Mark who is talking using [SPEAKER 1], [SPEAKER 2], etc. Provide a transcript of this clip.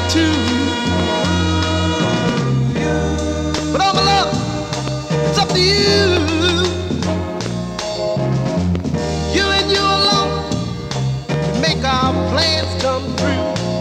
[SPEAKER 1] too. But all my love, it's up to you. You and you alone to make our plans come true.